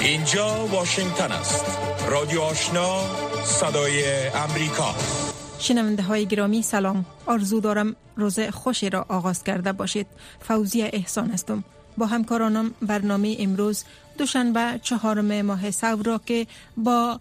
اینجا واشنگتن است. رادیو آشنا، صدای امریکا. شنونده های گرامی سلام. آرزو دارم روز خوشی را آغاز کرده باشید. فوزیه احسان هستم. با همکارانم برنامه امروز دوشنبه 4 ماه ثور را که با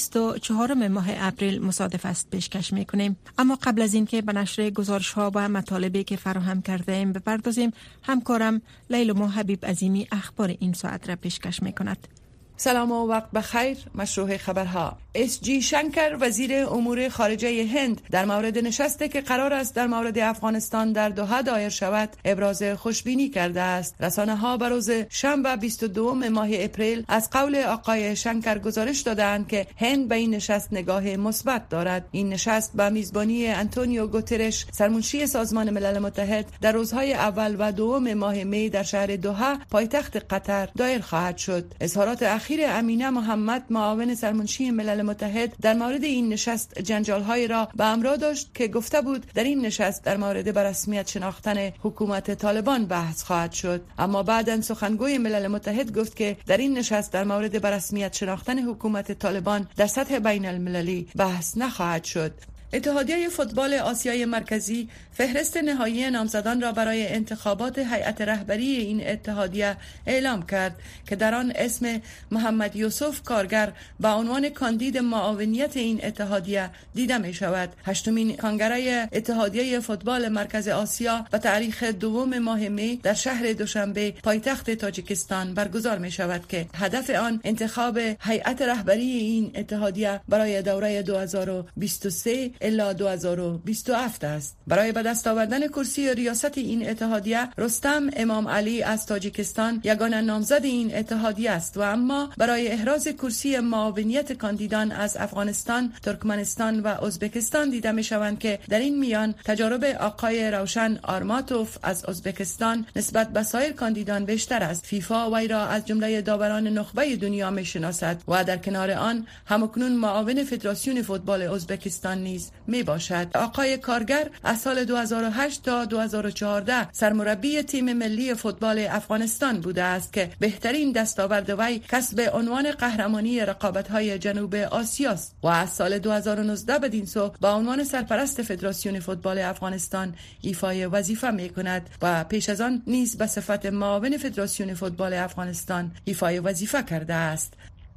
24 ماه اپریل مصادف است پیشکش میکنیم. اما قبل از این که به نشر گزارش ها و مطالبی که فراهم کرده ایم بپردازیم، همکارم لیلا حبیب عظیمی اخبار این ساعت را پیشکش میکند. سلام و وقت بخیر. مشروع خبرها. اس.جی. شنکر وزیر امور خارجه هند در مورد نشستی که قرار است در مورد افغانستان در دوحه دایر شود ابراز خوشبینی کرده است. رسانه ها به روز شنبه 22 ماه اپریل از قول آقای شنکر گزارش دادند که هند به این نشست نگاه مثبت دارد. این نشست با میزبانی آنتونیو گوترش سرمنشی سازمان ملل متحد در روزهای اول و دوم ماه می در شهر دوحه پایتخت قطر دایر خواهد شد. اظهارات اخیر امینه محمد معاون سرمنشی ملل متحد در مورد این نشست جنجال‌های را به همراه داشت که گفته بود در این نشست در مورد به رسمیت شناختن حکومت طالبان بحث خواهد شد، اما بعداً سخنگوی ملل متحد گفت که در این نشست در مورد به رسمیت شناختن حکومت طالبان در سطح بین المللی بحث نخواهد شد. اتحادیه فوتبال آسیای مرکزی فهرست نهایی نامزدان را برای انتخابات هیئت رهبری این اتحادیه اعلام کرد که در آن اسم محمد یوسف کارگر به عنوان کاندید معاونیت این اتحادیه دیده می شود. هشتمین کنگره اتحادیه فوتبال مرکز آسیا به تاریخ 2 ماه می در شهر دوشنبه پایتخت تاجیکستان برگزار می شود که هدف آن انتخاب هیئت رهبری این اتحادیه برای دوره 2023 الا 2027 است. برای به دست آوردن کرسی ریاست این اتحادیه رستم امام علی از تاجیکستان یگانه نامزد این اتحادیه است و اما برای احراز کرسی معاونیت کاندیدان از افغانستان، ترکمنستان و ازبکستان دیده می شوند که در این میان تجارب آقای روشن آرماتوف از ازبکستان نسبت به سایر کاندیدان بیشتر است. فیفا وی را از جمله داوران نخبه دنیا می شناسد و در کنار آن همکنون معاون فدراسیون فوتبال ازبکستان نیز می باشد. آقای کارگر از سال 2008 تا 2014 سرمربی تیم ملی فوتبال افغانستان بوده است که بهترین دستاورد وی کسب عنوان قهرمانی رقابت‌های جنوب آسیا است و از سال 2019 بدین سو با عنوان سرپرست فدراسیون فوتبال افغانستان ایفای وظیفه می کند و پیش از آن نیز به صفت معاون فدراسیون فوتبال افغانستان ایفای وظیفه کرده است.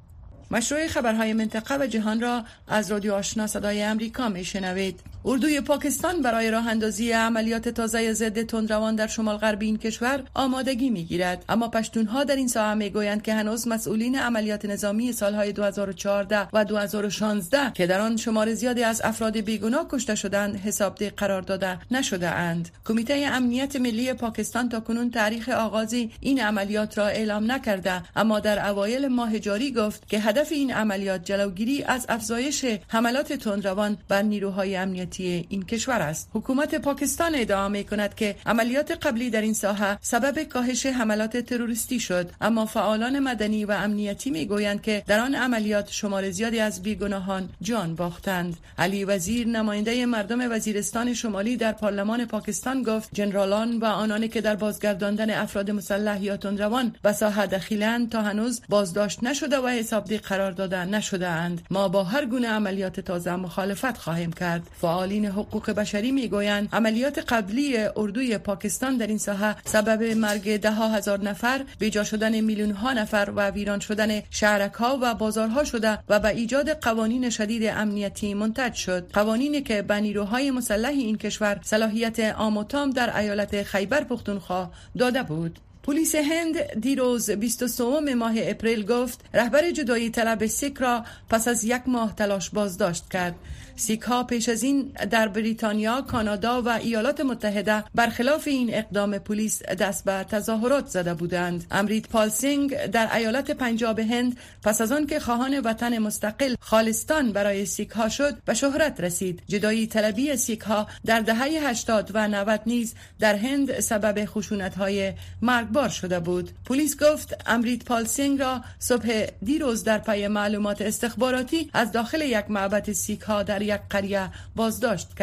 مشروع خبرهای منطقه و جهان را از رادیو آشنا صدای امریکا میشنوید. اردوی پاکستان برای راه اندازی عملیات تازه ضد تندروان در شمال غربی این کشور آمادگی میگیرد، اما پشتونها در این ساحه میگویند که هنوز مسئولین عملیات نظامی سالهای 2014 و 2016 که در آن شمار زیادی از افراد بیگناه کشته شدند حسابدهی قرار داده نشده اند. کمیته امنیت ملی پاکستان تاکنون تاریخ آغاز این عملیات را اعلام نکرده، اما در اوایل ماه جاری گفت که هدف این عملیات جلوگیری از افزایش حملات تندروان بر نیروهای امنیتی این کشور است. حکومت پاکستان ادعا می‌کند که عملیات قبلی در این ساحه سبب کاهش حملات تروریستی شد، اما فعالان مدنی و امنیتی می‌گویند که در آن عملیات شمار زیادی از بیگناهان جان باختند. علی وزیر نماینده مردم وزیرستان شمالی در پارلمان پاکستان گفت جنرالان و آنانی که در بازگرداندن افراد مسلح یا تندروان به ساحه دخیلند تا هنوز بازداشت نشده و حسابدهی قرار داده نشده اند. ما با هر گونه عملیات تازه مخالفت خواهیم کرد. فعالین حقوق بشری میگویند عملیات قبلی اردوی پاکستان در این ساحه سبب مرگ ده ها هزار نفر، بیجا شدن میلیون ها نفر و ویران شدن شهرک‌ها و بازارها شده و به ایجاد قوانین شدید امنیتی منتج شد. قوانینی که به نیروهای مسلح این کشور صلاحیت عام و تام در ایالت خیبر پختونخوا داده بود. پلیس هند دیروز 23 ماه اپریل گفت رهبر جدایی طلب سیک را پس از 1 ماه تلاش بازداشت کرد. سیک ها پیش از این در بریتانیا، کانادا و ایالات متحده برخلاف این اقدام پلیس دست به تظاهرات زده بودند. امریت پال سینگ در ایالت پنجاب هند پس از آن که خواهان وطن مستقل خالستان برای سیک ها شد به شهرت رسید. جدایی طلبی سیک ها در دهه 80 و 90 نیز در هند سبب خشونت های مرگبار شده بود. پلیس گفت امریت پال سینگ را صبح دیروز در پی معلومات استخباراتی از داخل یک معبد سیک ها در یک قریه بازداشت کرد.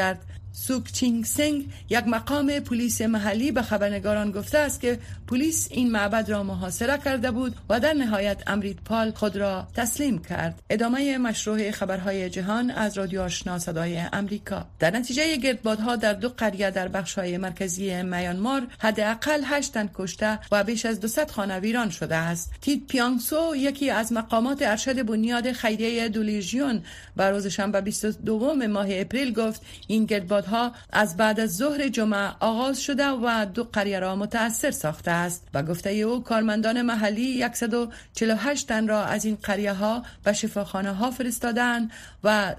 سوکچینگ سنگ، یک مقام پلیس محلی، به خبرنگاران گفته است که پلیس این معبد را محاصره کرده بود و در نهایت امریتپال خود را تسلیم کرد. ادامه مشروع خبرهای جهان از رادیو آشنا صدای امریکا. در نتیجه گردبادها در 2 قریه در بخش‌های مرکزی میانمار حداقل 8 تن کشته و بیش از 200 خانه ویران شده است. تید پیانگسو، یکی از مقامات ارشد بنیاد خیریه دولیژیون، بر روز شنبه 22 ماه اپریل گفت این گردبادها از بعد از ظهر جمعه آغاز شده و 2 قریه را متاثر ساخته است. با گفته او کارمندان محلی 148 تن را از این قریه ها به شفاخانه ها فرستادند و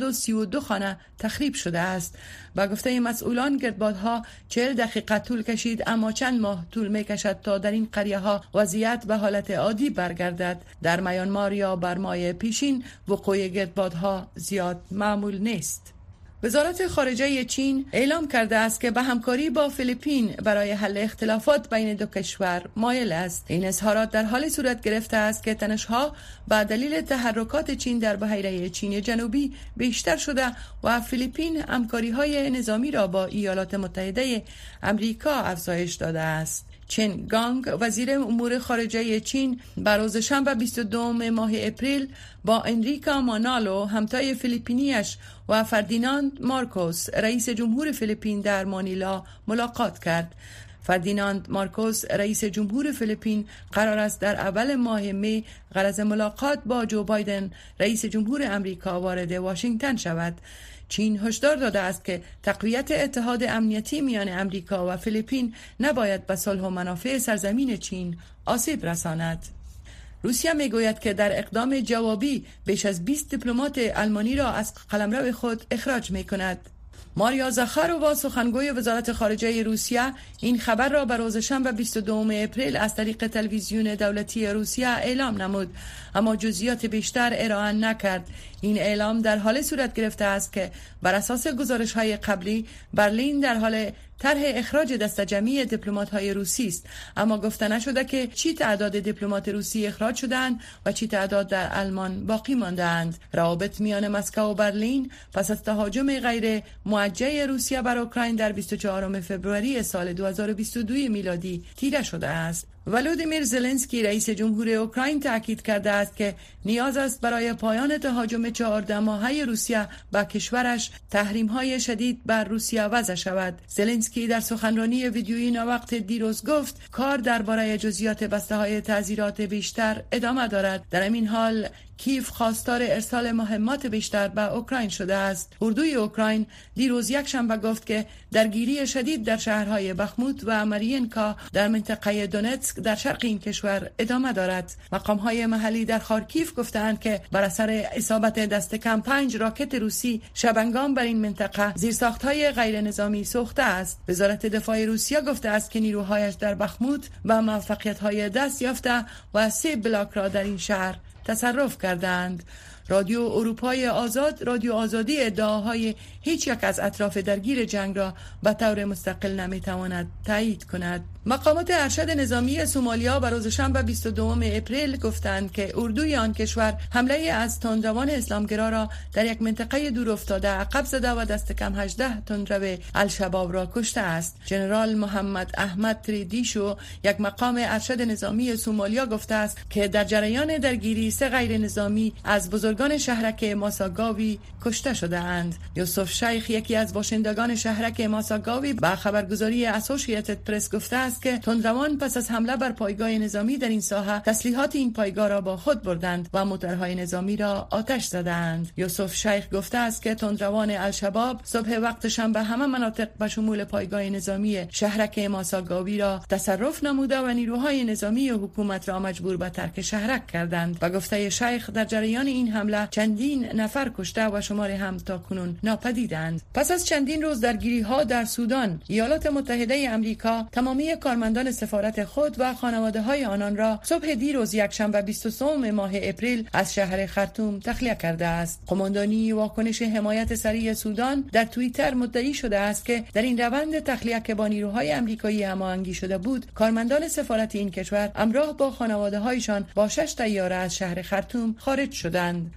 232 خانه تخریب شده است. با گفته مسئولان گردبادها 40 دقیقه طول کشید، اما چند ماه طول می کشد تا در این قریه ها وضعیت به حالت عادی برگردد. در میانمار یا برمای پیشین وقوع گردبادها زیاد معمول نیست. وزارت خارجه چین اعلام کرده است که به همکاری با فیلیپین برای حل اختلافات بین 2 کشور مایل است. این اظهارات در حال صورت گرفته است که تنش‌ها به دلیل تحرکات چین در بحیره چین جنوبی بیشتر شده و فیلیپین همکاری‌های نظامی را با ایالات متحده آمریکا افزایش داده است. چن گانگ، وزیر امور خارجه چین، بر روز شنبه 22 ماه اپریل با انریکا مانالو، همتای فیلیپینیش، و فردیناند مارکوس، رئیس جمهور فیلیپین، در مانیلا ملاقات کرد. فردیناند مارکوس، رئیس جمهور فیلیپین، قرار است در اول ماه می غرض ملاقات با جو بایدن، رئیس جمهور آمریکا، وارد واشنگتن شود. چین هشدار داده است که تقویت اتحاد امنیتی میان آمریکا و فیلیپین نباید به صلح و منافع سرزمین چین آسیب رساند. روسیه میگوید که در اقدام جوابی بیش از 20 دیپلمات آلمانی را از قلمرو خود اخراج میکند. ماریا زاخارۆوا، سخنگوی وزارت خارجه روسیه، این خبر را به روز شنبه 22 اپریل از طریق تلویزیون دولتی روسیه اعلام نمود، اما جزئیات بیشتر ارائه نکرد. این اعلام در حال صورت گرفته است که بر اساس گزارش‌های قبلی برلین در حال طرح اخراج دسته جمعی دیپلمات‌های روسی است، اما گفته نشده که چی تعداد دیپلمات روسی اخراج شدند و چی تعداد در آلمان باقی مانده‌اند. روابط میان مسکو و برلین پس از تهاجم غیر موجه روسیه بر اوکراین در 24 فوریه سال 2022 میلادی تیره شده است. ولودیمیر زلنسکی، رئیس جمهور اوکراین، تاکید کرده است که نیاز است برای پایان تهاجم 14 ماهه روسیه به کشورش تحریم‌های شدید بر روسیه وضع شود. زلنسکی در سخنرانی ویدیویی ناوقت دیروز گفت کار درباره جزئیات بسته‌های تعزیرات بیشتر ادامه دارد. در این حال کیف خواستار ارسال مهمات بیشتر به اوکراین شده است. اردوی اوکراین دیروز یک شنبه گفت که درگیری شدید در شهرهای بخموت و مارینکا در منطقه دونتسک در شرق این کشور ادامه دارد. مقام‌های محلی در خارکیف گفتند که بر اثر اصابت دست کم 5 راکت روسی شبنگام بر این منطقه زیرساخت‌های غیر نظامی سوخته است. وزارت دفاع روسیه گفته است که نیروهایش در بخموت با موفقیت‌های دست یافته و 3 بلاک را در این شهر تصرف کردند. رادیو اروپای آزاد، رادیو آزادی، ادعاهای هیچ یک از اطراف درگیر جنگ را به طور مستقل نمیتواند تایید کند. مقامات ارشد نظامی سومالیا بر روز شنبه 22 اپریل گفتند که اردوی آن کشور حمله از تندروان اسلامگرا را در یک منطقه دور افتاده عقب زده و دست کم 18 تندرو الشباب را کشته است. ژنرال محمد احمد تریدیشو، یک مقام ارشد نظامی سومالیا، گفته است که در جریان درگیری 3 غیر نظامی از بزرگان شهرک ماساگاوی کشته شده اند. یوسف شیخ، یکی از باشندگان شهرک ماساگاوی، با خبرگزاری اسوسییتد پرس گفته است که تندروان پس از حمله بر پایگاه نظامی در این ساحه تسلیحات این پایگاه را با خود بردند و موتورهای نظامی را آتش زدند. یوسف شیخ گفته است که تندروان الشباب صبح وقت شنبه همه مناطق به شمول پایگاه نظامی شهرک ماساگاوی را تصرف نموده و نیروهای نظامی حکومت را مجبور به ترک شهرک کردند. و گفته شیخ در جریان این حمله چندین نفر کشته و شمار هم تا کنون ناپدیدند. پس از چندین روز درگیری ها در سودان، ایالات متحده آمریکا تمامی کارمندان سفارت خود و خانواده های آنان را صبح دیروز یکشنبه 23 ماه اپریل از شهر خرطوم تخلیه کرده است. قماندانی واکنش حمایت سریع سودان در توییتر مدعی شده است که در این روند تخلیه که با نیروهای آمریکایی هماهنگی شده بود، کارمندان سفارت این کشور همراه با خانواده هایشان با 6 طیاره از شهر خرطوم خارج شدند.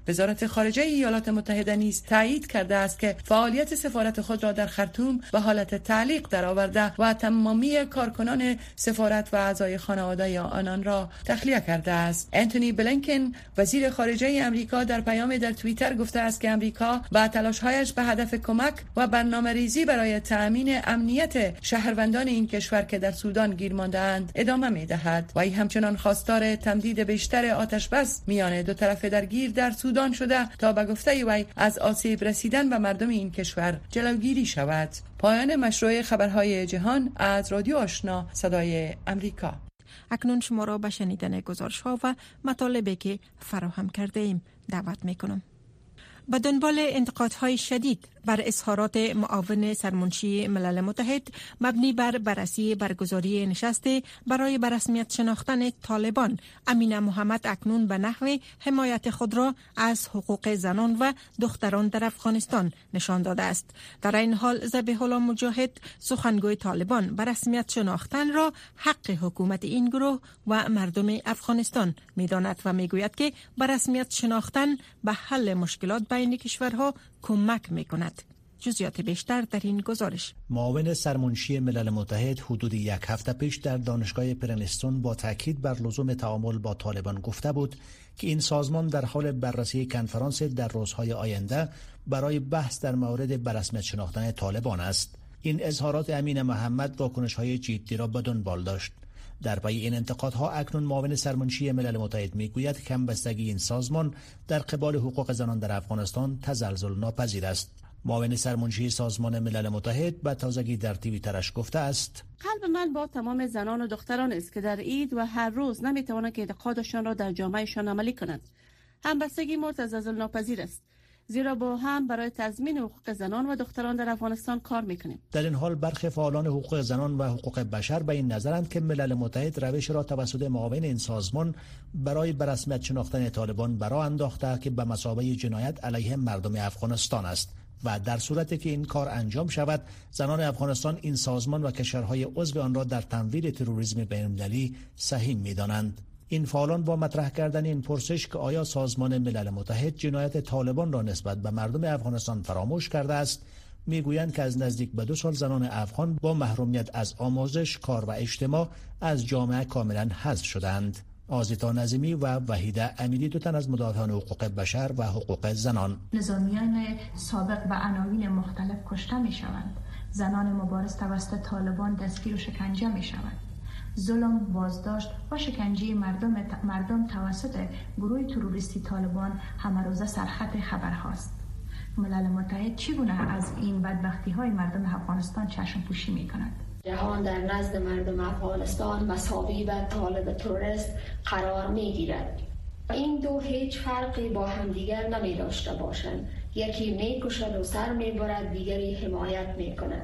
وزارت خارجه ایالات متحده نیز تایید کرده است که فعالیت سفارت خود را در خرطوم به حالت تعلیق درآورده و تمامی کارکنان سفارت و اعضای خانواده آنان را تخلیه کرده است. انتونی بلینکن وزیر خارجه امریکا در پیام در توییتر گفته است که امریکا با تلاش‌هایش به هدف کمک و برنامه‌ریزی برای تأمین امنیت شهروندان این کشور که در سودان گیر مانده‌اند ادامه می‌دهد و ای همچنان خواستار تمدید بیشتر آتش بس میان دو طرف درگیر در سودان شده تا به گفته وی از آسیب رسیدن به مردم این کشور جلوگیری شود. پایان مشروع خبرهای جهان از رادیو آشنا صدای امریکا. اکنون شما را به شنیدن گزارش‌ها و مطالبی که فراهم کرده ایم دعوت می‌کنم. به دنبال انتقادهای شدید بر اظهارات معاون سرمنشی ملل متحد مبنی بر بررسی برگزاری نشست برای به رسمیت شناختن طالبان، امینه محمد اکنون به نحو حمایت خود را از حقوق زنان و دختران در افغانستان نشان داده است. در این حال ذبیح الله مجاهد سخنگوی طالبان به رسمیت شناختن را حق حکومت این گروه و مردم افغانستان می‌داند و می‌گوید که به رسمیت شناختن به حل مشکلات بین کشورها کمک می‌کند. جزئیات بیشتر در این گزارش. معاون سرمنشی ملل متحد حدود یک هفته پیش در دانشگاه پرنستون با تاکید بر لزوم تعامل با طالبان گفته بود که این سازمان در حال بررسی کنفرانس در روزهای آینده برای بحث در مورد به رسمیت شناختن طالبان است. این اظهارات امینه محمد واکنش‌های جدی را به دنبال داشت. در پی این انتقادها اکنون معاون سرمنشی ملل متحد میگوید که همبستگی این سازمان در قبال حقوق زنان در افغانستان تزلزل ناپذیر است. معاون سرمنشی سازمان ملل متحد به تازگی در توییترش گفته است: قلب من با تمام زنان و دختران است که در عید و هر روز نمیتوانند که اعتقادشان را در جامعهشان عملی کنند. همبستگی ما تزلزل ناپذیر است، زیرا با هم برای تضمین حقوق زنان و دختران در افغانستان کار میکنیم. در این حال برخی فعالان حقوق زنان و حقوق بشر به این نظرند که ملل متحد روش را توسط معاون این سازمان برای به رسمیت شناختن طالبان برآ انداخته که به مثابه جنایت علیه مردم افغانستان است و در صورتی که این کار انجام شود زنان افغانستان این سازمان و کشورهای عضو آن را در تمویل تروریسم بین‌المللی سهیم می‌دانند. این فعالان با مطرح کردن این پرسش که آیا سازمان ملل متحد جنایت طالبان را نسبت به مردم افغانستان فراموش کرده است، میگویند که از نزدیک به 2 سال زنان افغان با محرومیت از آموزش، کار و اجتماع از جامعه کاملا حذف شدند. آزیتا نظیمی و وحیده امیری، 2 تن از مدافعان حقوق بشر و حقوق زنان. نظامیان سابق و عناوین مختلف کشته می شوند. زنان مبارز توسط طالبان دستگیر و شکنجه می شوند. ظلم، بازداشت و شکنجه مردم توسط گروه تروریستی طالبان همه روزه سرخط خبرهاست. ملل متحد چگونه از این بدبختی های مردم افغانستان چشم پوشی می کند؟ جهان در نزد مردم افغانستان مساوی به طالب تروریست قرار می گیرد. این دو هیچ فرقی با همدیگر نمی داشته باشند. یکی می کشد و سر می برد، دیگری حمایت می کند.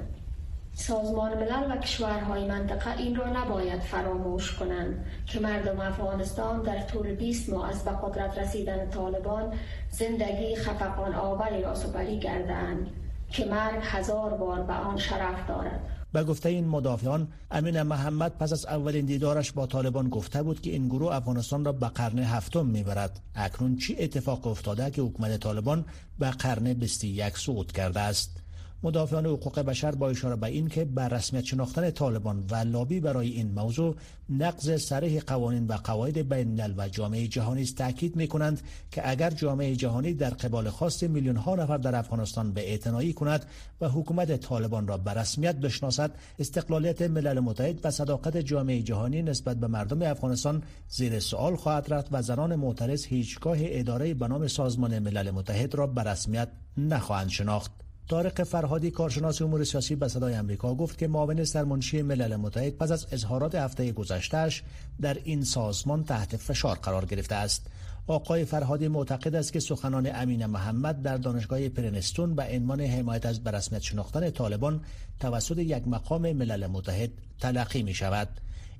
سازمان ملل و کشورهای منطقه این را نباید فراموش کنند که مردم افغانستان در طول 20 ماه از به قدرت رسیدن طالبان زندگی خفقان آوری را سپری کردند که مرگ 1000 بار به آن شرف دارد. به گفته این مدافعان، امینه محمد پس از اولین دیدارش با طالبان گفته بود که این گروه افغانستان را به قرن 7 میبرد. اکنون چی اتفاق افتاده که حکومت طالبان به قرن 21 صعود کرده است؟ مدافعان حقوق بشر با اشاره به این که بر رسمیت شناختن طالبان و لابی برای این موضوع نقض صریح قوانین و قواعد بین الملل و جامعه جهانی است تاکید می‌کنند که اگر جامعه جهانی در قبال خواست میلیون‌ها نفر در افغانستان به اعتنایی کند و حکومت طالبان را به رسمیت بشناسد، استقلالیت ملل متحد و صداقت جامعه جهانی نسبت به مردم افغانستان زیر سوال خواهد رفت و زنان معترض هیچگاه اداره به نام سازمان ملل متحد را به رسمیت نخواهند شناخت. طارق فرهادی، کارشناس امور سیاسی، به صدای آمریکا گفت که معاون سرمنشی ملل متحد پس از اظهارات هفته گذشته‌اش در این سازمان تحت فشار قرار گرفته است. آقای فرهادی معتقد است که سخنان امینه محمد در دانشگاه پرنستون به عنوان حمایت از به رسمیت شناختن طالبان توسط یک مقام ملل متحد تلقی می شود.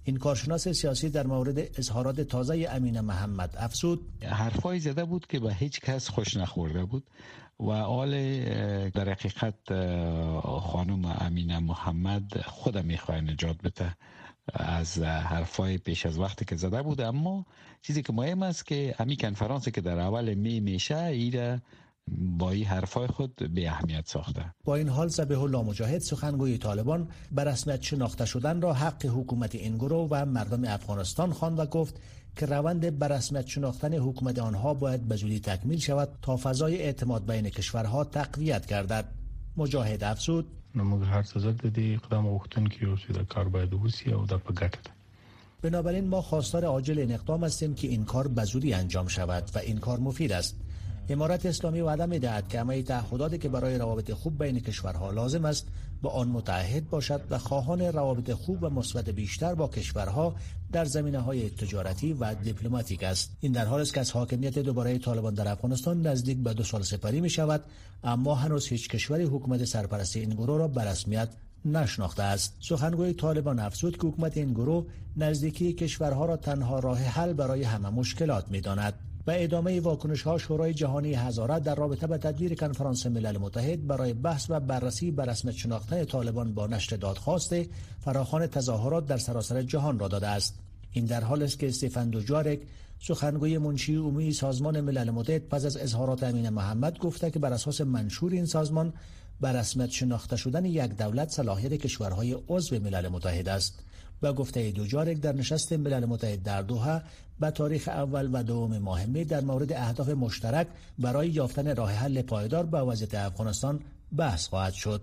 این کارشناس سیاسی در مورد اظهارات تازه امین محمد افزود: حرفای زده بود که به هیچ کس خوش نخورده بود و حال در حقیقت خانم امین محمد خود میخواه نجات بده از حرفای پیش از وقتی که زده بود. اما چیزی که مهم است که همین کنفرانسی که در اول می میشه ایره با این حرفای خود به اهمیت ساخته. با این حال ذبیح الله مجاهد سخنگوی طالبان به رسمیت شناخته شدن را حق حکومت این گروه و مردم افغانستان خواند و گفت که روند به رسمیت شناختن حکومت آنها باید به زودی تکمیل شود تا فضای اعتماد بین کشورها تقویت گردد. مجاهد افزود: موږ هر څه زده دي اقدام غوښتونکي او چې د کار باید وشي او د په ګټه ده. بنابراین ما خواستار عاجل این اقدام هستیم که این کار به زودی انجام شود و این کار مفید است. امارت اسلامی وعده می‌دهد که همه تعهداتی که برای روابط خوب بین کشورها لازم است با آن متعهد باشد و خواهان روابط خوب و مثبت بیشتر با کشورها در زمینه‌های تجارتی و دیپلماتیک است. این در حالی است که از حاکمیت دوباره طالبان در افغانستان نزدیک به 2 سال سپری می‌شود، اما هنوز هیچ کشوری حکومت سرپرستی این گروه را به رسمیت نشناخته است. سخنگوی طالبان افزود که حکومت این گروه نزدیکی کشورها را تنها راه حل برای همه مشکلات می‌داند. و ادامه واکنش‌ها شورای جهانی هزاره در رابطه با تدبیر کنفرانس ملل متحد برای بحث و بررسی به رسمیت شناختن طالبان با نشر دادخواست فراخوان تظاهرات در سراسر جهان را داده است. این در حالی است که استفان دوجارک سخنگوی منشی عمومی سازمان ملل متحد پس از اظهارات امین محمد گفته که بر اساس منشور این سازمان به رسمیت شناخته شدن یک دولت صلاحیت کشورهای عضو ملل متحد است. و گفته دوجارک در نشست ملل متحد در دوحه به تاریخ اول و دوم ماه می در مورد اهداف مشترک برای یافتن راه حل پایدار به وضعیت افغانستان بحث خواهد شد.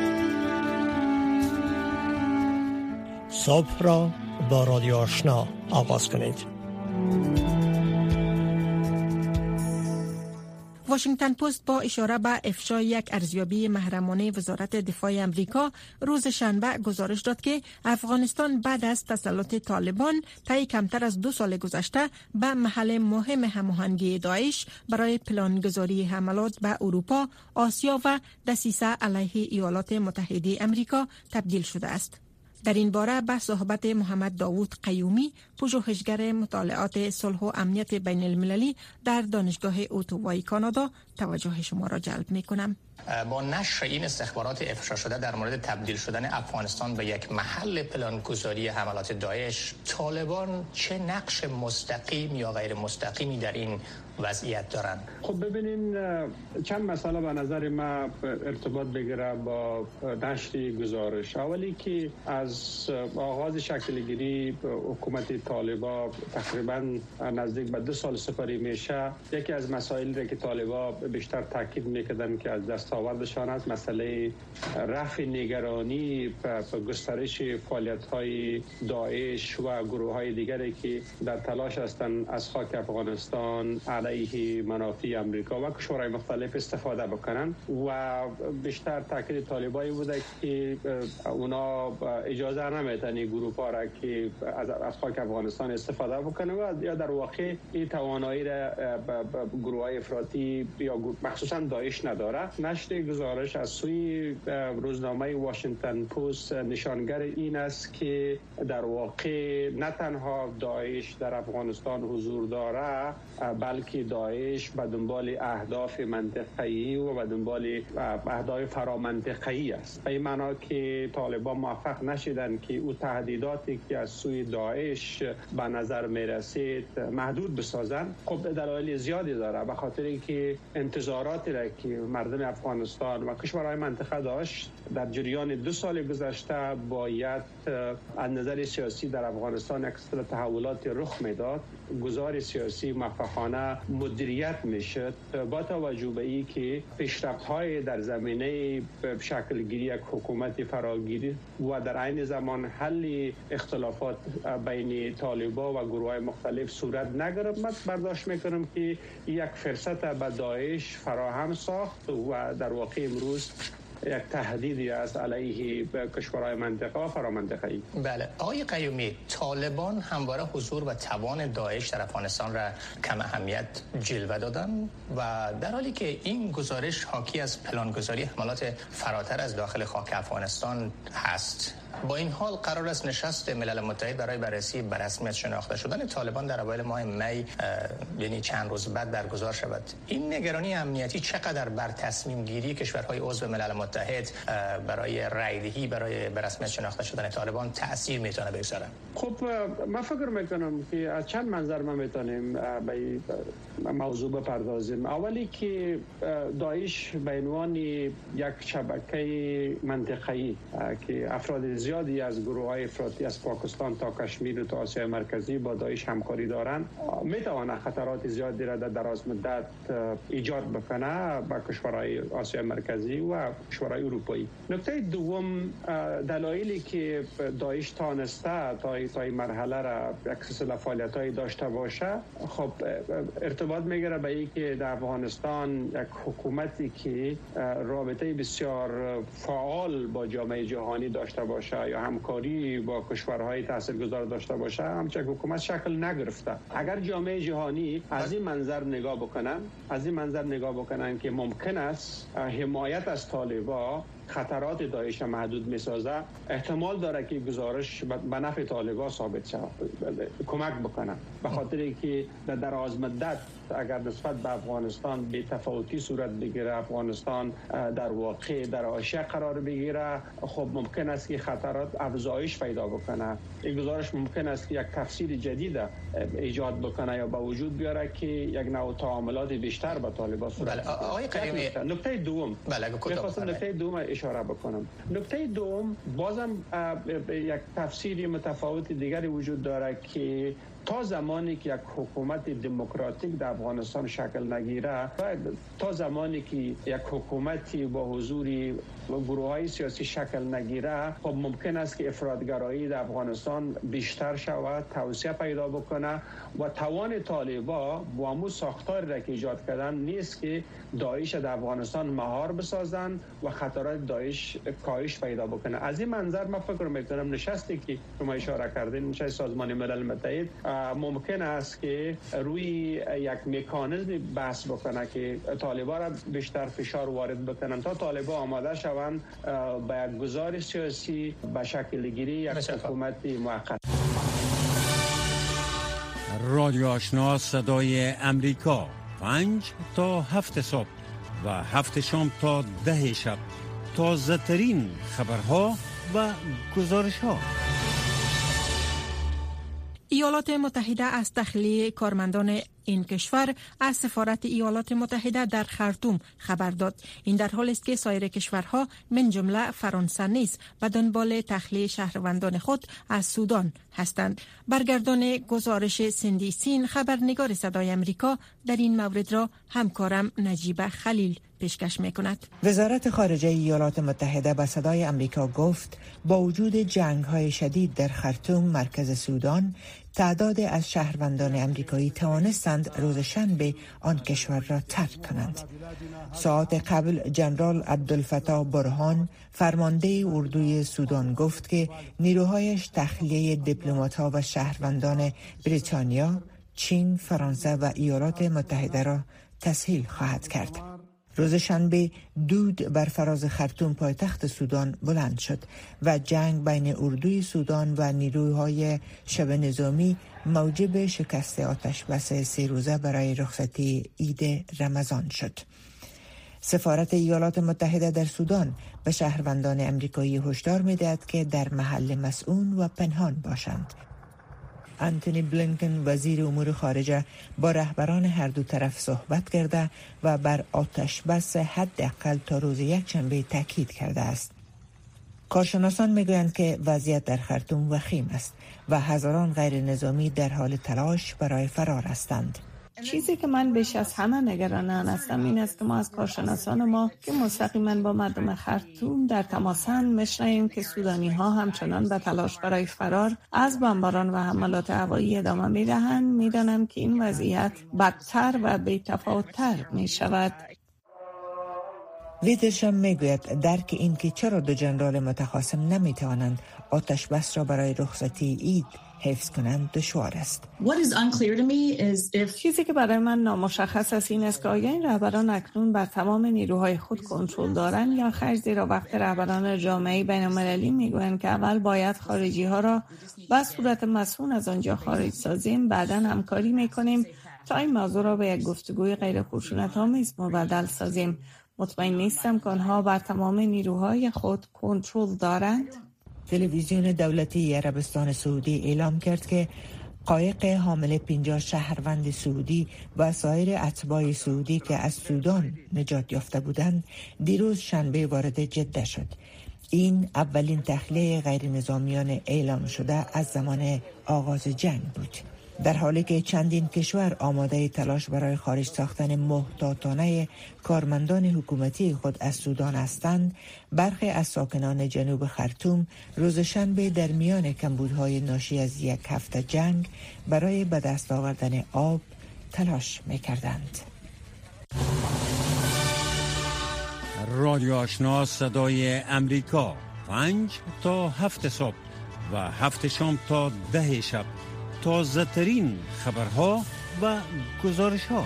صبح را با رادیو آشنا آغاز کنید. واشنگتن پست با اشاره به افشای یک ارزیابی محرمانه وزارت دفاع امریکا روز شنبه گزارش داد که افغانستان بعد از تسلط طالبان طی کمتر از 2 سال گذشته به محل مهم هماهنگی داعش برای پلانگذاری حملات به اروپا، آسیا و دسیسه علیه ایالات متحده امریکا تبدیل شده است. در این باره به صحبت محمد داوود قیومی، پژوهشگر مطالعات صلح و امنیت بین المللی در دانشگاه اوتاوای کانادا توجه شما را جلب می کنم. با نشر این استخبارات افشا شده در مورد تبدیل شدن افغانستان به یک محل پلانگذاری حملات داعش، طالبان چه نقش مستقیم یا غیر مستقیمی در این وضعیت دارند؟ خب ببینین چند مسئله به نظر ما ارتباط بگیره با نشر گزارش. اولی که از آغاز شکلگیری حکومت طالبان تقریبا نزدیک به 2 سال سپری میشه، یکی از مسائلی را که طالبان بیشتر تاکید میکردن که از دستاوردشان است مسئله رفع نگرانی به گسترش فعالیت‌های داعش و گروه‌های دیگری که در تلاش هستند از خاک افغانستان علیه منافع امریکا و کشورهای مختلف استفاده بکنن و بیشتر تاکید طالبانی بوده که اونا اجازه نمیدن این گروه‌ها را که از خاک افغانستان استفاده بکنن و یا در واقع این توانایی را گروه‌های افراطی یا مخصوصا داعش نداره. نشر گزارش از سوی روزنامه واشنگتن پست نشانگر این است که در واقع نه تنها داعش در افغانستان حضور داره، بلکه داعش به دنبال اهداف منطقه‌ای و به دنبال اهداف فرامنطقه‌ای است. به این معنا که طالبان موفق نشدن که او تهدیداتی که از سوی داعش به نظر میرسید محدود بسازن. خب دلایل زیادی داره، به خاطر اینکه انتظاراتی را که مردم افغانستان و کشورهای منطقه داشت در جریان 2 سال گذشته باید از نظر سیاسی در افغانستان یک سری تحولات رخ میداد، گزار سیاسی موفقانه مدیریت میشد با توجه به اینکه پیشرفت‌های در زمینه شکلگیری یک حکومت فراگیری و در عین زمان حل اختلافات بین طالبان و گروه‌های مختلف صورت نگرفت. من برداشت میکنم که یک فرصت به داعش فراهم ساخت و در واقع امروز یک تهدیدی است علیه کشورهای منطقه و فرامنطقه‌ای. بله، آقای قیومی، طالبان همواره حضور و توان داعش در افغانستان را کم اهمیت جلوه دادن و در حالی که این گزارش حاکی از پلانگذاری حملات فراتر از داخل خاک افغانستان هست، با این حال قرار است نشست ملل متحد برای بررسی به رسمیت شناخته شدن طالبان در اوایل ماه می، یعنی چند روز بعد برگزار شود. این نگرانی امنیتی چقدر بر تصمیم گیری کشورهای عضو ملل متحد برای رایدهی برای به رسمیت شناخته شدن طالبان تاثیر میتونه بگذاره؟ خب من فکر میکنم که از چند منظر ما میتونیم به موضوع بپردازیم. اولی که داعش به عنوان یک شبکه منطقه‌ای که افراد زیادی از گروه‌های افراطی از پاکستان تا کشمیر و تا آسیا مرکزی با داعش همکاری دارند، میتونه خطرات زیادی را در دراز مدت ایجاد بکنه به کشورهای آسیا مرکزی و کشورهای اروپایی. نکته دوم، دلایلی که داعش تانسته تا این مرحله را یک سلسله فعالیت‌های داشته باشه، خب ارتباط میگیره به اینکه در افغانستان یک حکومتی که رابطه بسیار فعال با جامعه جهانی داشته باشه یا همکاری با کشورهای تاثیرگذار داشته باشه، همچنین حکومت شکل نگرفته. اگر جامعه جهانی از این منظر نگاه بکنن که ممکن است حمایت از طالبان خطرات داعش محدود میسازه، احتمال داره که گزارش به نفع طالبان ثابت شود، کمک بکنه. به خاطر اینکه در دراز مدت اگر نسبت به افغانستان بی تفاوتی صورت بگیره، افغانستان در واقع در حاشیه قرار بگیره، خب ممکن است که خطرات افزایش پیدا بکنه. این گزارش ممکن است که یک تفسیر جدید ایجاد بکنه یا به وجود بیاره که یک نوع تعاملات بیشتر با طالبان صورت بگیره. آقای کریمی، نکته دوم، نکته دوم اشاره بکنم. نکته دوم، بازم یک تفسیری متفاوت دیگری وجود داره که تا زمانی که یک حکومت دموکراتیک در افغانستان شکل نگیره، تا زمانی که یک حکومتی با حضور گروه‌های سیاسی شکل نگیره، خب ممکن است که افراطگرایی در افغانستان بیشتر شود، توسعه پیدا بکنه و توان طالبان با همون ساختاری را که ایجاد کردن نیست که داعش در افغانستان مهار بسازن و خطرات داعش کاهش پیدا بکنه. از این منظر من فکر می‌کنم نشستی که شما اشاره کردین، نشست سازمان ملل متحد، ممکن است که روی یک مکانیزم بحث بکنه که طالبان را بیشتر فشار وارد بکنن تا طالبان آماده شوند به یک گزارش سیاسی به شکل گیری یک حکومت موقت. رادیو آشنا صدای امریکا، 5 تا 7 صبح و 7 شام تا 10 شب، تازه ترین خبرها و گزارش ها. ایالات متحده از تخلیه کارمندان این کشور از سفارت ایالات متحده در خرطوم خبر داد. این در حالی است که سایر کشورها من جمله فرانسه نیز به دنبال تخلیه شهروندان خود از سودان هستند. برگردان گزارش سندی سین، خبرنگار صدای امریکا، در این مورد را همکارم نجیبه خلیل پیشکش می‌کند. وزارت خارجه ایالات متحده به صدای امریکا گفت با وجود جنگ‌های شدید در خرطوم مرکز سودان، تعداد از شهروندان امریکایی توانستند روز شنبه آن کشور را ترک کنند. ساعات قبل جنرال عبدالفتاح برهان، فرمانده اردوی سودان، گفت که نیروهایش تخلیه دیپلمات‌ها و شهروندان بریتانیا، چین، فرانسه و ایالات متحده را تسهیل خواهد کرد. روز شنبه دود بر فراز خرطوم پایتخت سودان بلند شد و جنگ بین اردوی سودان و نیروهای شبه نظامی موجب شکست آتش بس 3 روزه برای رخصتی عید رمضان شد. سفارت ایالات متحده در سودان به شهروندان امریکایی هشدار می‌دهد که در محل مسئول و پنهان باشند. انتونی بلینکن وزیر امور خارجه با رهبران هر دو طرف صحبت کرده و بر آتش بس حداقل تا روز یکشنبه تاکید کرده است. کارشناسان میگویند که وضعیت در خرطوم وخیم است و هزاران غیر نظامی در حال تلاش برای فرار هستند. چیزی که من بیش از همه نگران آن هستم این است که ما از کارشناسان ما که مستقیما با مردم خرطوم در تماسند میشنویم که سودانی ها همچنان به تلاش برای فرار از بمباران و حملات هوایی ادامه میدهند. میدانم که این وضعیت بدتر و بی‌تفاوت‌تر می شود. ویدرشم میگوید درک این که چرا دو ژنرال متخاصم نمیتوانند آتش بس را برای رخصتی عید حفظ کنند دشوار است. چیزی که برای من نامشخص است این است که آیا این رهبران اکنون بر تمام نیروهای خود کنترل دارند یا خیر، زیرا وقت رهبران جامعه بین‌المللی میگویند که اول باید خارجی ها را به صورت مسئول از آنجا خارج سازیم، بعداً همکاری میکنیم تا این موضوع را به یک گفتگوی غیر خشونت‌آمیز مبدل سازیم. مطمئن نیستم که آنها بر تمام نیروهای خود کنترل دارند. تلویزیون دولتی عربستان سعودی اعلام کرد که قایق حامل 50 شهروند سعودی و سایر اتباع سعودی که از سودان نجات یافته بودند دیروز شنبه وارد جده شد. این اولین تخلیه غیر نظامیان اعلام شده از زمان آغاز جنگ بود. در حالی که چندین کشور آماده تلاش برای خارج ساختن محتاطانه کارمندان حکومتی خود از سودان هستند، برخی از ساکنان جنوب خرطوم روز شنبه در میان کمبودهای ناشی از یک هفته جنگ برای به دست آوردن آب تلاش می‌کردند. رادیو آشنا صدای امریکا 5 تا 7 صبح و 7 شام تا 10 شب، تازه ترین خبرها و گزارش ها.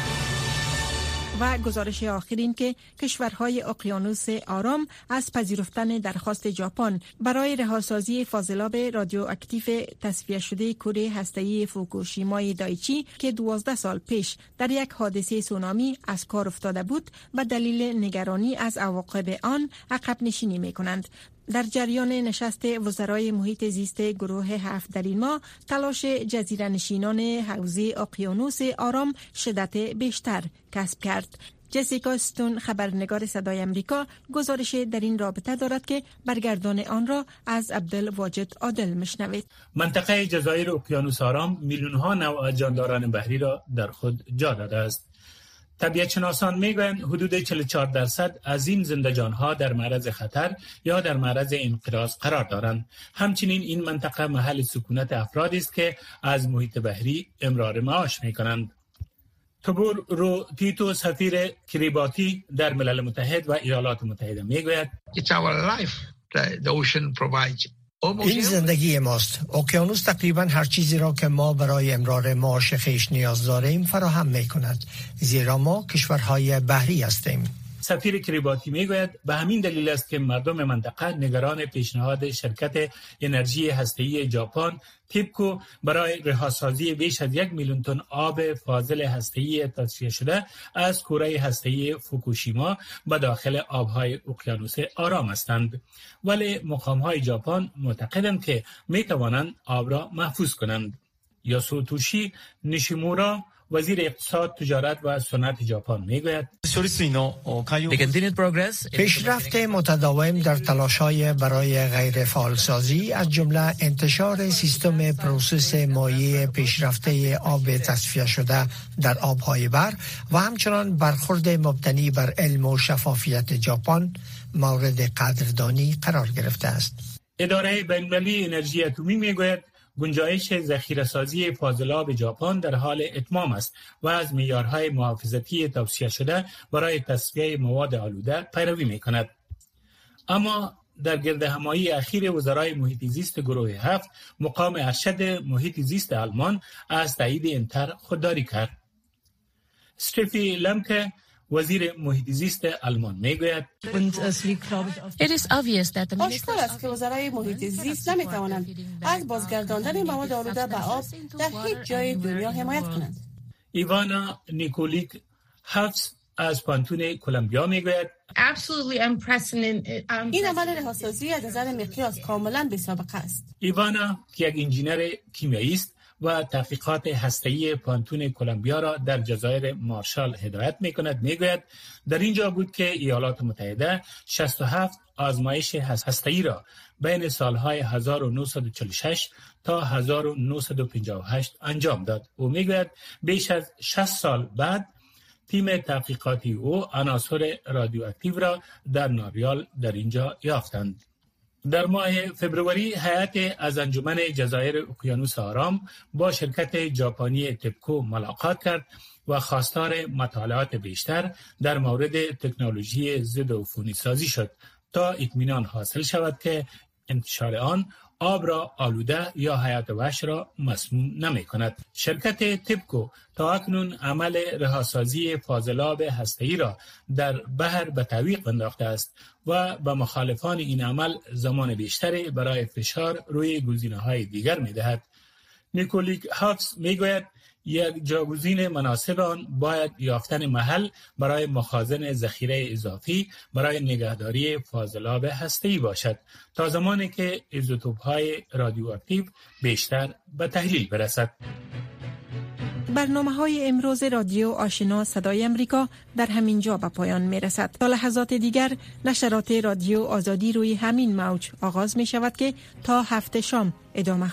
و گزارش آخرین که کشورهای اقیانوس آرام از پذیرفتن درخواست ژاپن برای رهاسازی فاضلاب رادیواکتیو تصفیه شده کره هسته‌ای فوکوشیمای دایچی که 12 سال پیش در یک حادثه سونامی از کار افتاده بود به دلیل نگرانی از عواقب آن عقب نشینی می‌کنند. در جریان نشست وزرای محیط زیست گروه 7 در این ماه، تلاش جزیره نشینان حوزه اقیانوس آرام شدت بیشتر کسب کرد. جسیکا استون خبرنگار صدای امریکا گزارش در این رابطه دارد که برگردان آن را از عبدالواجد عادل میشنوید. منطقه جزایر اقیانوس آرام میلیون‌ها نوع جانداران بحری را در خود جا داده است. طبیعت شناسان میگویند حدود 44% از این زنده جانها در معرض خطر یا در معرض انقراض قرار دارند. همچنین این منطقه محل سکونت افرادی است که از محیط بحری امرار معاش میکنند. تبور رو تیتو سفیر کریباتی در ملل متحد و ایالات متحده میگوید این زندگی ماست. اقیانوس تقریبا هر چیزی را که ما برای امرار معاش خویش نیاز داریم فراهم می کند، زیرا ما کشورهای بحری هستیم. سفیر کریباتی میگوید به همین دلیل است که مردم منطقه نگران پیشنهاد شرکت انرژی هسته‌ای ژاپن تیپکو برای رهاسازی بیش از 1 میلیون تن آب فاضل هسته‌ای تصفیه شده از کوره هسته‌ای فوکوشیما به داخل آبهای اقیانوس آرام هستند. ولی مقام‌های ژاپن معتقدند که می‌توانند آب را محفوظ کنند. یاسوتوشی نیشیمورا وزیر اقتصاد، تجارت و صنعت ژاپن میگوید پیشرفت متداوم در تلاش‌های برای غیر فعالسازی از جمله انتشار سیستم پروسس مایع پیشرفته آب تصفیه شده در آب‌های بر و همچنان برخورد مبتنی بر علم و شفافیت ژاپن مورد قدردانی قرار گرفته است. اداره بین‌المللی انرژی اتمی میگوید گنجایش ذخیره‌سازی فاضلاب ژاپن در حال اتمام است و از معیارهای محافظتی توصیه شده برای تصفیه مواد آلوده پیروی می‌کند. اما در گردهمایی اخیر وزرای محیط زیست گروه 7 مقام ارشد محیط زیست آلمان از تایید این طرح خودداری کرد. استفی لمکه وزیر محیط زیست آلمان میگوید آشکار است که وزرای محیط زیست نمیتوانند از بازگرداندن مواد آلوده به آب در هیچ جای دنیا حمایت کنند. ایوانا نیکولیک حفظ از پانتون کلمبیا میگوید این عمل رهاسازی از نظر مقیاس کاملا بی‌سابقه است. ایوانا که یک انجینر کیمیایی است و تحقیقات هسته‌ای پانتون کلمبیا را در جزایر مارشال هدایت می‌کند میگوید در اینجا بود که ایالات متحده 67 آزمایش هسته‌ای را بین سالهای 1946 تا 1958 انجام داد. او میگوید بیش از 60 سال بعد تیم تحقیقاتی او عناصر رادیواکتیو را در ناریال در اینجا یافتند. در ماه فبروری هیئت از انجمن جزایر اقیانوس آرام با شرکت ژاپنی تپکو ملاقات کرد و خواستار مطالعات بیشتر در مورد تکنولوژی ضد عفونی سازی شد تا اطمینان حاصل شود که انتشار آن آب را آلوده یا حیات وحش را مسموم نمی کند. شرکت تپکو تا اکنون عمل رهاسازی فاضلاب هسته‌ای را در بحر به تعویق انداخته است و به مخالفان این عمل زمان بیشتری برای فشار روی گزینه‌های دیگر می‌دهد. نیکولیک هافز می‌گوید یک جاگزین مناسب آن باید یافتن محل برای مخازن ذخیره اضافی برای نگهداری فاضلاب هسته‌ای باشد تا زمانی که ایزوتوپ‌های رادیواکتیو بیشتر به تحلیل برسد. برنامه‌های امروز رادیو آشنا صدای امریکا در همین جا به پایان می‌رسد. تا لحظات دیگر نشرات رادیو آزادی روی همین موج آغاز می‌شود که تا هفت شام ادامه